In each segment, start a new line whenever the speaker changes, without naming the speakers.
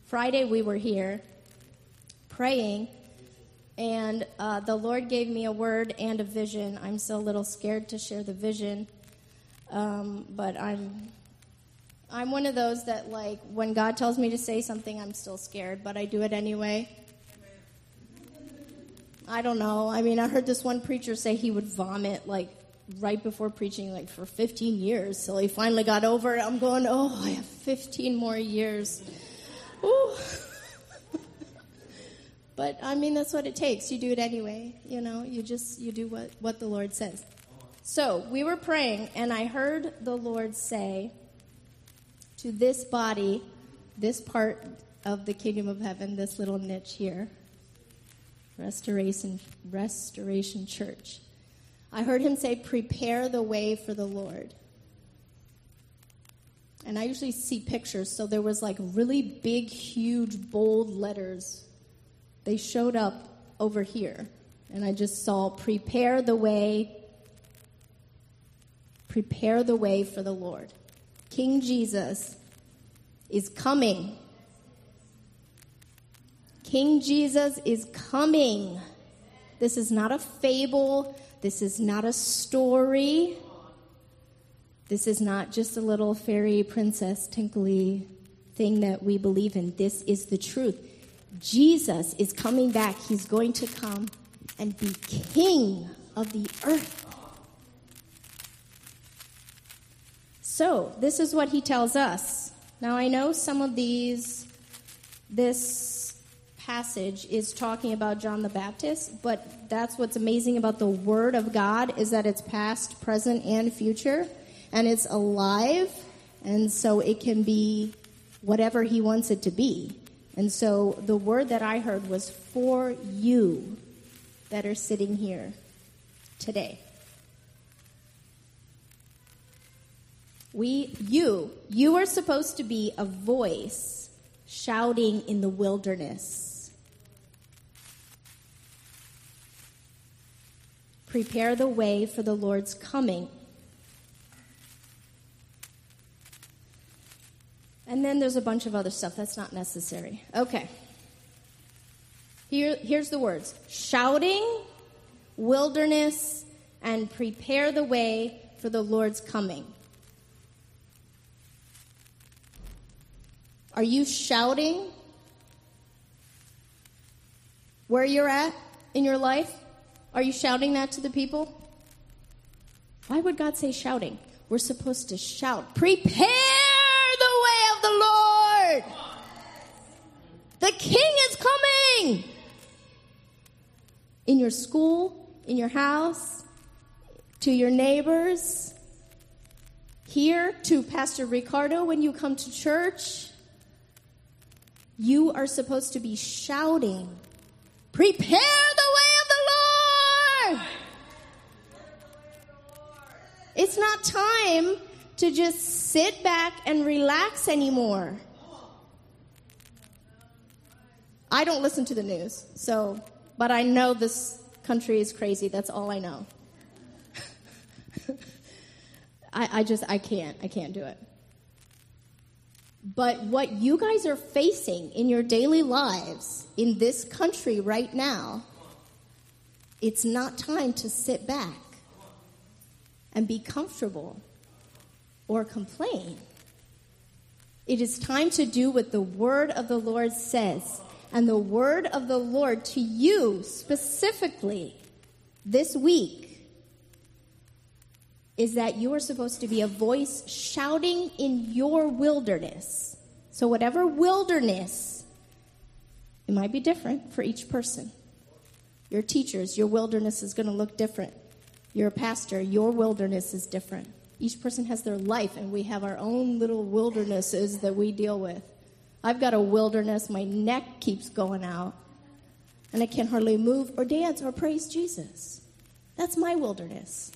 Friday we were here praying, and the Lord gave me a word and a vision. I'm still a little scared to share the vision, but I'm one of those that, like, when God tells me to say something, I'm still scared, but I do it anyway. I don't know. I mean, I heard this one preacher say he would vomit, like, right before preaching, like, for 15 years. So he finally got over it. I'm going, I have 15 more years. Ooh. But, I mean, that's what it takes. You do it anyway. You know, you do what the Lord says. So we were praying, and I heard the Lord say to this body, this part of the kingdom of heaven, this little niche here, Restoration Church. I heard him say, prepare the way for the Lord. And I usually see pictures, so there was like really big, huge, bold letters. They showed up over here. And I just saw, prepare the way for the Lord. King Jesus is coming. King Jesus is coming. This is not a fable. This is not a story. This is not just a little fairy princess tinkly thing that we believe in. This is the truth. Jesus is coming back. He's going to come and be king of the earth. So, this is what he tells us. Now, I know some of this passage is talking about John the Baptist, but that's what's amazing about the Word of God is that it's past, present, and future, and it's alive, and so it can be whatever he wants it to be. And so the word that I heard was for you that are sitting here today. You are supposed to be a voice shouting in the wilderness. Prepare the way for the Lord's coming. And then there's a bunch of other stuff that's not necessary. Okay. Here's the words. Shouting, wilderness, and prepare the way for the Lord's coming. Are you shouting where you're at in your life? Are you shouting that to the people? Why would God say shouting? We're supposed to shout, prepare the way of the Lord. The King is coming. In your school, in your house, to your neighbors, here to Pastor Ricardo when you come to church. You are supposed to be shouting, prepare the way of the Lord. It's not time to just sit back and relax anymore. I don't listen to the news, but I know this country is crazy. That's all I know. I can't do it. But what you guys are facing in your daily lives in this country right now, it's not time to sit back and be comfortable or complain. It is time to do what the word of the Lord says. And the word of the Lord to you specifically this week is that you are supposed to be a voice shouting in your wilderness. So whatever wilderness, it might be different for each person. Your teachers, your wilderness is going to look different. You're a pastor, your wilderness is different. Each person has their life, and we have our own little wildernesses that we deal with. I've got a wilderness. My neck keeps going out, and I can't hardly move or dance or praise Jesus. That's my wilderness.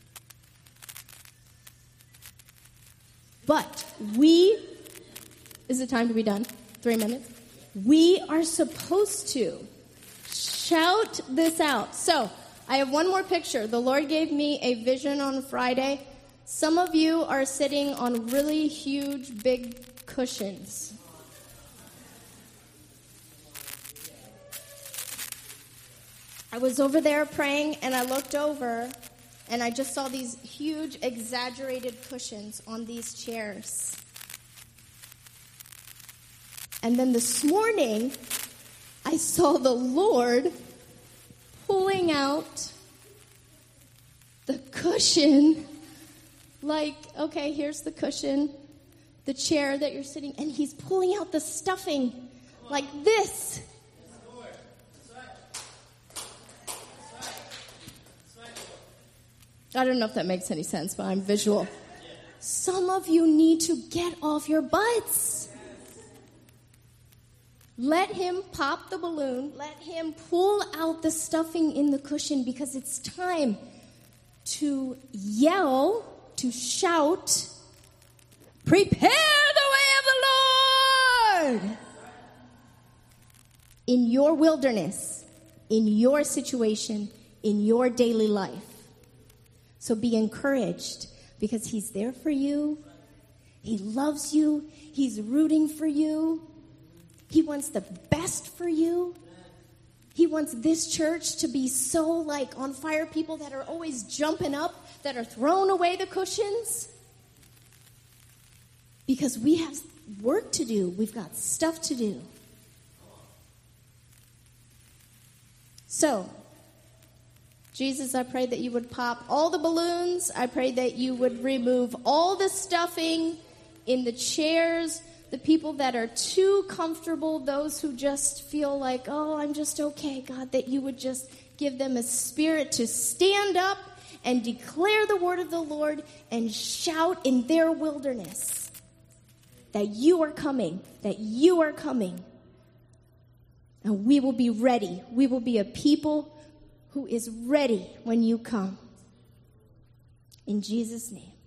But is it time to be done? 3 minutes? We are supposed to shout this out. So, I have one more picture. The Lord gave me a vision on Friday. Some of you are sitting on really huge, big cushions. I was over there praying, and I looked over, and I just saw these huge, exaggerated cushions on these chairs. And then this morning, I saw the Lord pulling out the cushion, like, okay, here's the cushion, the chair that you're sitting, and he's pulling out the stuffing like this. I don't know if that makes any sense, but I'm visual. Some of you need to get off your butts. Let him pop the balloon. Let him pull out the stuffing in the cushion, because it's time to yell, to shout, prepare the way of the Lord! In your wilderness, in your situation, in your daily life. So be encouraged, because he's there for you. He loves you. He's rooting for you. He wants the best for you. He wants this church to be so like on fire, people that are always jumping up, that are throwing away the cushions. Because we have work to do. We've got stuff to do. So, Jesus, I pray that you would pop all the balloons. I pray that you would remove all the stuffing in the chairs, the people that are too comfortable, those who just feel like, oh, I'm just okay, God, that you would just give them a spirit to stand up and declare the word of the Lord and shout in their wilderness that you are coming, that you are coming. And we will be ready. We will be a people who is ready when you come. In Jesus' name.